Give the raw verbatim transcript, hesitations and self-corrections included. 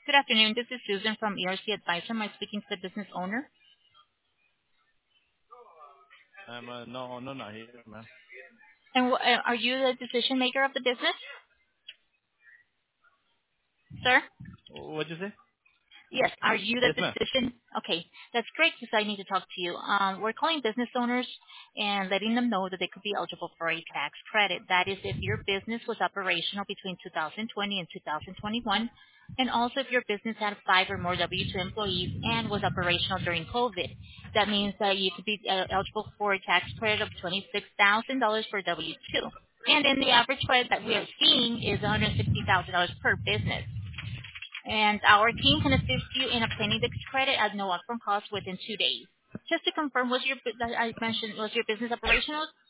Good afternoon. This is Susan from E R C Advisor. Am I speaking to the business owner? Um, uh, no, no, not here, man. And wh- uh, are you the decision maker of the business, sir? What'd you say? Yes. Are you the Yes, ma'am. decision? Okay, that's great because I need to talk to you. Um, we're calling business owners and letting them know that they could be eligible for a tax credit. That is if your business was operational between two thousand twenty and two thousand twenty-one, and also if your business had five or more W two employees and was operational during COVID. That means that you could be uh, eligible for a tax credit of twenty-six thousand dollars for W two. And then the average credit that we are seeing is one hundred sixty thousand dollars per business. And our team can assist you in obtaining this credit at no upfront cost within two days. Just to confirm, was your bu- that I mentioned was your business operational?